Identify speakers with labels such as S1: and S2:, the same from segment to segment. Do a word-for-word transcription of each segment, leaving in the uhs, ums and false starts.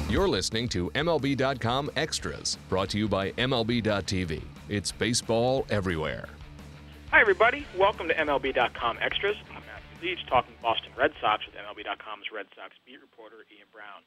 S1: You're listening to M L B dot com Extras, brought to you by M L B dot T V. It's baseball everywhere.
S2: Hi, everybody. Welcome to M L B dot com Extras. I'm Matthew Leach, talking Boston Red Sox with M L B dot com's Red Sox beat reporter Ian Brown.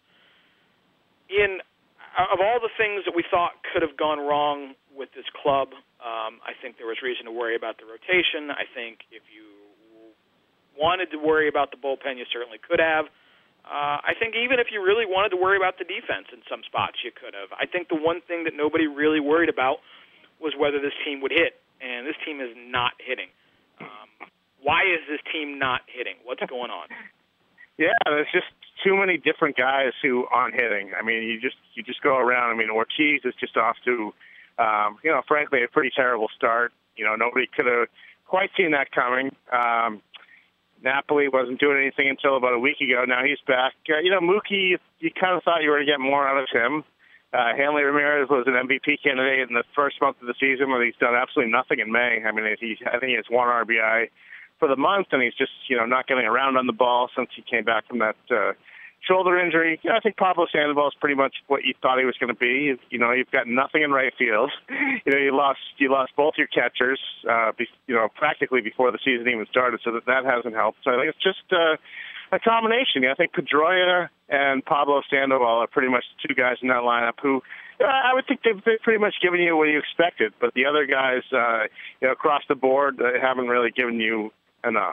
S2: Ian, of all the things that we thought could have gone wrong with this club, um, I think there was reason to worry about the rotation. I think if you wanted to worry about the bullpen, you certainly could have. Uh, I think even if you really wanted to worry about the defense in some spots, you could have. I think the one thing that nobody really worried about was whether this team would hit, and this team is not hitting. Um, why is this team not hitting? What's going on?
S3: Yeah, there's just too many different guys who aren't hitting. I mean, you just you just go around. I mean, Ortiz is just off to, um, you know, frankly, a pretty terrible start. You know, nobody could have quite seen that coming. Um, Napoli wasn't doing anything until about a week ago. Now he's back. Uh, you know, Mookie, you kind of thought you were going to get more out of him. Uh, Hanley Ramirez was an M V P candidate in the first month of the season, but he's done absolutely nothing in May. I mean, he, I think he has one R B I for the month, and he's just, you know, not getting around on the ball since he came back from that uh, shoulder injury. You know, I think Pablo Sandoval is pretty much what you thought he was going to be. You know, you've got nothing in right field. You know, you lost you lost both your catchers, uh, be, you know, practically before the season even started, so that that hasn't helped. So I think it's just uh, a combination. I think Pedroia and Pablo Sandoval are pretty much the two guys in that lineup who uh, I would think they've, they've pretty much given you what you expected, but the other guys, uh, you know, across the board, uh, haven't really given you enough.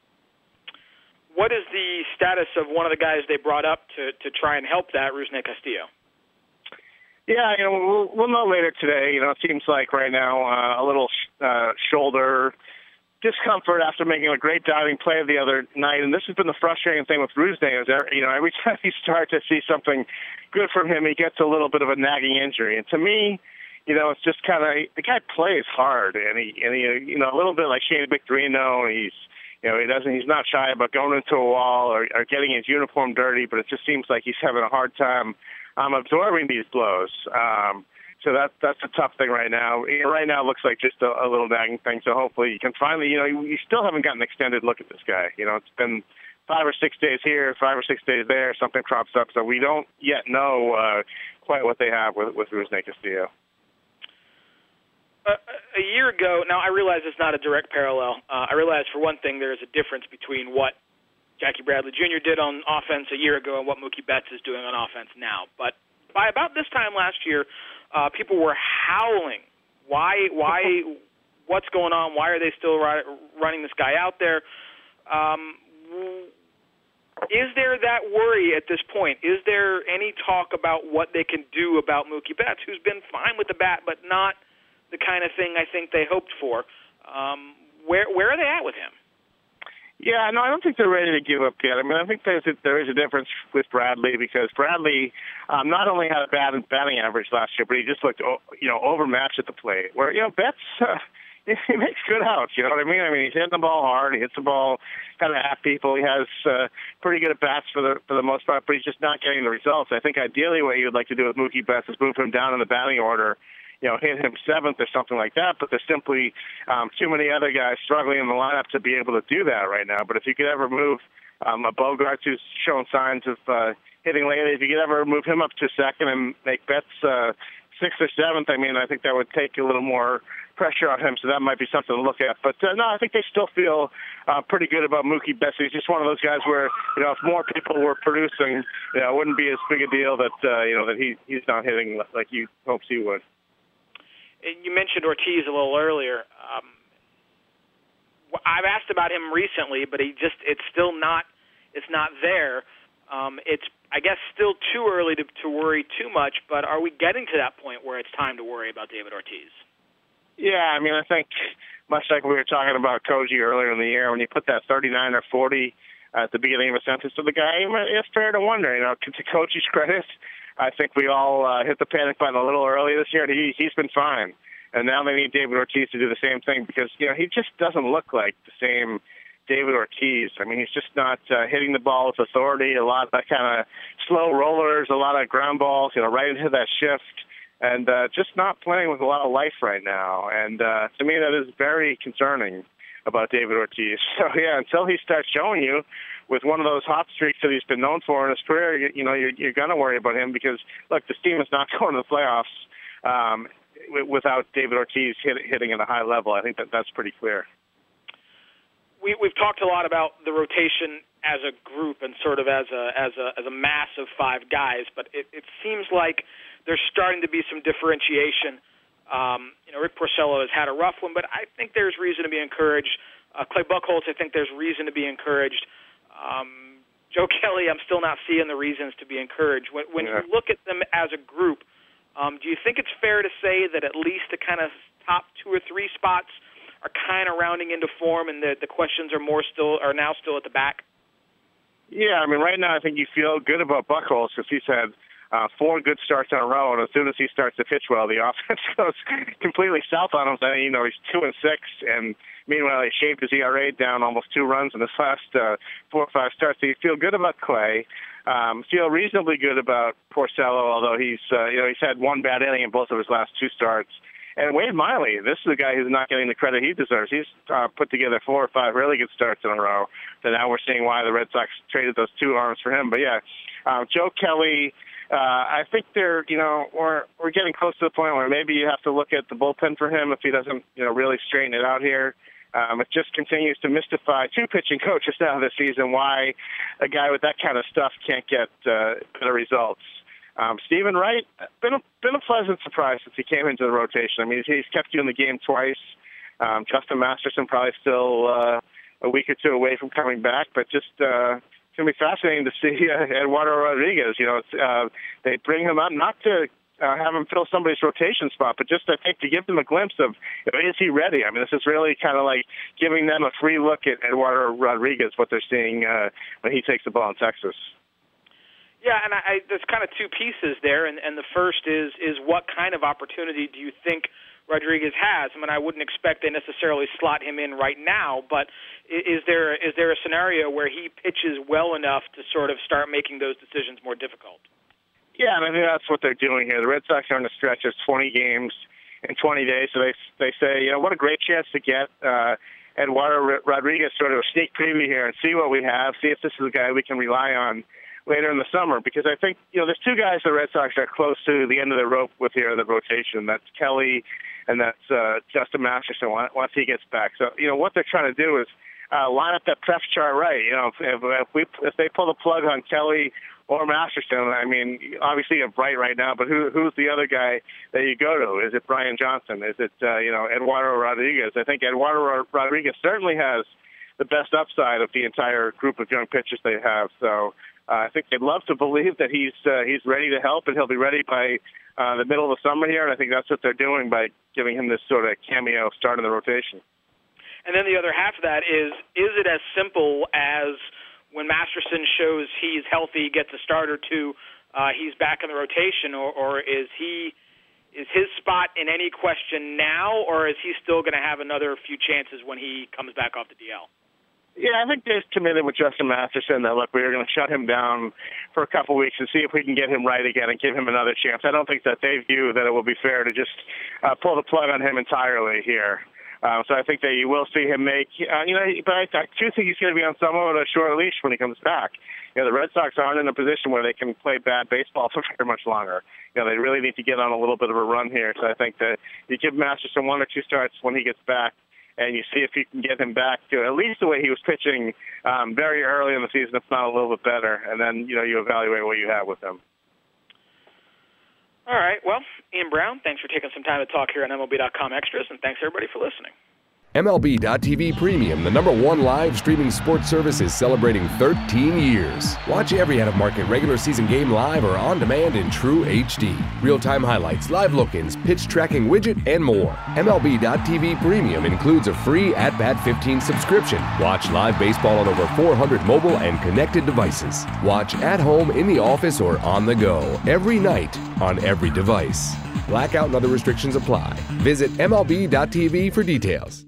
S2: What is the status of one of the guys they brought up to, to try and help that, Rusney Castillo?
S3: Yeah, you know, we'll, we'll know later today. You know, it seems like right now uh, a little uh, shoulder discomfort after making a great diving play the other night. And this has been the frustrating thing with Rusney is, you know, every time you start to see something good from him, he gets a little bit of a nagging injury. And to me, you know, it's just kind of, the guy plays hard, and he, and he, you know, a little bit like Shane Victorino. He's, you know, he doesn't, he's not shy about going into a wall or, or getting his uniform dirty, but it just seems like he's having a hard time um, absorbing these blows. Um, so that, that's a tough thing right now. Right now it looks like just a, a little nagging thing, so hopefully you can finally, you know, you, you still haven't gotten an extended look at this guy. You know, it's been five or six days here, five or six days there, something crops up, so we don't yet know uh, quite what they have with, with Rusney Castillo.
S2: Uh, a year ago, now I realize it's not a direct parallel. Uh, I realize, for one thing, there is a difference between what Jackie Bradley Junior did on offense a year ago and what Mookie Betts is doing on offense now. But by about this time last year, uh, people were howling. Why? Why? What's going on? Why are they still ri- running this guy out there? Um, is there that worry at this point? Is there any talk about what they can do about Mookie Betts, who's been fine with the bat, but not the kind of thing I think they hoped for? Um, where where are they at with him?
S3: Yeah, no, I don't think they're ready to give up yet. I mean, I think there's a, there is a difference with Bradley because Bradley um, not only had a bad batting average last year, but he just looked, you know, overmatched at the plate. Where, you know, Betts, uh, he makes good outs, you know what I mean? I mean, he's hitting the ball hard. He hits the ball kind of at people. He has uh, pretty good at-bats for the for the most part, but he's just not getting the results. I think ideally what you would like to do with Mookie Betts is move him down in the batting order, you know, hit him seventh or something like that, but there's simply um, too many other guys struggling in the lineup to be able to do that right now. But if you could ever move um, a Bogaerts who's shown signs of uh, hitting lately, if you could ever move him up to second and make Betts uh, sixth or seventh, I mean, I think that would take a little more pressure on him, so that might be something to look at. But, uh, no, I think they still feel uh, pretty good about Mookie Betts. He's just one of those guys where, you know, if more people were producing, you know, it wouldn't be as big a deal that, uh, you know, that he he's not hitting like he hopes he would.
S2: You mentioned Ortiz a little earlier. Um, I've asked about him recently, but he just—it's still not—it's not there. Um, it's, I guess, still too early to, to worry too much. But are we getting to that point where it's time to worry about David Ortiz?
S3: Yeah, I mean, I think much like we were talking about Koji earlier in the year, when you put that thirty-nine or forty at the beginning of a sentence to the guy, it's fair to wonder. You know, to Koji's credit, I think we all uh, hit the panic button a little early this year. He, he's been fine. And now they need David Ortiz to do the same thing because, you know, he just doesn't look like the same David Ortiz. I mean, he's just not uh, hitting the ball with authority, a lot of that kind of slow rollers, a lot of ground balls, you know, right into that shift, and uh, just not playing with a lot of life right now. And uh, to me, that is very concerning. about David Ortiz. So, yeah, until he starts showing you with one of those hot streaks that he's been known for in his career, you, you know, you're, you're going to worry about him because, look, this team is not going to the playoffs um, without David Ortiz hit, hitting at a high level. I think that that's pretty clear.
S2: We, we've talked a lot about the rotation as a group and sort of as a as a as a mass of five guys, but it, it seems like there's starting to be some differentiation. Um, you know, Rick Porcello has had a rough one, but I think there's reason to be encouraged. Uh, Clay Buchholz, I think there's reason to be encouraged. Um, Joe Kelly, I'm still not seeing the reasons to be encouraged. When, when yeah. you look at them as a group, um, do you think it's fair to say that at least the kind of top two or three spots are kind of rounding into form, and the the questions are more still are now still at the back?
S3: Yeah, I mean, right now I think you feel good about Buchholz because he's had uh, four good starts in a row, and as soon as he starts to pitch well, the offense goes completely south on him. So, you know, he's two and six, and meanwhile he shaved his E R A down almost two runs in his last uh, four or five starts. So you feel good about Clay. Um, feel reasonably good about Porcello, although he's uh, you know he's had one bad inning in both of his last two starts. And Wade Miley, this is a guy who's not getting the credit he deserves. He's uh, put together four or five really good starts in a row. So now we're seeing why the Red Sox traded those two arms for him. But, yeah, uh, Joe Kelly, uh, I think they're, you know, we're, we're getting close to the point where maybe you have to look at the bullpen for him if he doesn't, you know, really straighten it out here. Um, it just continues to mystify two pitching coaches now this season why a guy with that kind of stuff can't get uh, better results. Um, Stephen Wright, been a, been a pleasant surprise since he came into the rotation. I mean, he's kept you in the game twice. Um, Justin Masterson probably still uh, a week or two away from coming back, but just uh, it's going to be fascinating to see uh, Eduardo Rodriguez. You know, it's, uh, they bring him up not to uh, have him fill somebody's rotation spot, but just I think to give them a glimpse of, you know, is he ready? I mean, this is really kind of like giving them a free look at Eduardo Rodriguez, what they're seeing uh, when he takes the ball in Texas.
S2: Yeah, and I, I, there's kind of two pieces there, and, and the first is is what kind of opportunity do you think Rodriguez has? I mean, I wouldn't expect they necessarily slot him in right now, but is there is there a scenario where he pitches well enough to sort of start making those decisions more difficult?
S3: Yeah, and I think that's what they're doing here. The Red Sox are on a stretch of twenty games in twenty days, so they they say, you know, what a great chance to get uh, Eduardo Rodriguez sort of a sneak preview here and see what we have, see if this is a guy we can rely on later in the summer, because I think, you know, there's two guys the Red Sox are close to the end of the rope with here in the rotation. That's Kelly and that's uh, Justin Masterson once he gets back. So, you know, what they're trying to do is uh, line up that prep chart right. You know, if, if, we, if they pull the plug on Kelly or Masterson, I mean, obviously you have Bright right now, but who, who's the other guy that you go to? Is it Brian Johnson? Is it, uh, you know, Eduardo Rodriguez? I think Eduardo Rodriguez certainly has the best upside of the entire group of young pitchers they have. So, Uh, I think they'd love to believe that he's uh, he's ready to help, and he'll be ready by uh, the middle of the summer here, and I think that's what they're doing by giving him this sort of cameo start in the rotation.
S2: And then the other half of that is, is it as simple as when Masterson shows he's healthy, gets a start or two, uh, he's back in the rotation, or, or is he is his spot in any question now, or is he still going to have another few chances when he comes back off the D L?
S3: Yeah, I think they've committed with Justin Masterson that, look, we're going to shut him down for a couple weeks and see if we can get him right again and give him another chance. I don't think that they view that it will be fair to just uh, pull the plug on him entirely here. Uh, so I think that you will see him make, uh, you know, but I, I do think he's going to be on somewhat of a short leash when he comes back. You know, the Red Sox aren't in a position where they can play bad baseball for very much longer. You know, they really need to get on a little bit of a run here. So I think that you give Masterson one or two starts when he gets back, and you see if you can get him back to at least the way he was pitching um, very early in the season, if not a little bit better. And then, you know, you evaluate what you have with him.
S2: All right. Well, Ian Browne, thanks for taking some time to talk here on M L B dot com Extras, and thanks, everybody, for listening.
S1: M L B dot T V Premium, the number one live streaming sports service, is celebrating thirteen years. Watch every out-of-market regular season game live or on demand in true H D. Real-time highlights, live look-ins, pitch tracking widget, and more. M L B dot T V Premium includes a free At Bat fifteen subscription. Watch live baseball on over four hundred mobile and connected devices. Watch at home, in the office, or on the go every night on every device. Blackout and other restrictions apply. Visit M L B dot T V for details.